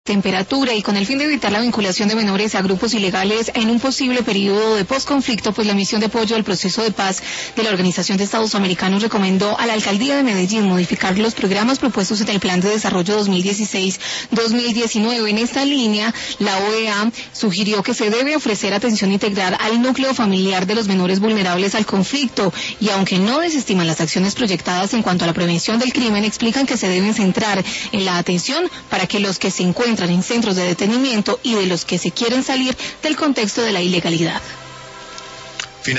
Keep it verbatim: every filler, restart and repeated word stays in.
temperatura y con el fin de evitar la vinculación de menores a grupos ilegales en un posible periodo de posconflicto, pues la misión de apoyo al proceso de paz de la Organización de Estados Americanos recomendó a la Alcaldía de Medellín modificar los programas propuestos en el Plan de Desarrollo dos mil dieciséis dos mil diecinueve. En esta línea, la O E A sugirió que se debe ofrecer atención integral al núcleo familiar de los menores vulnerables al conflicto y aunque no desestiman las acciones proyectadas en cuanto a la prevención del crimen, explican que se deben centrar en la atención para que los que se encuentran entran en centros de detenimiento y de los que se quieren salir del contexto de la ilegalidad.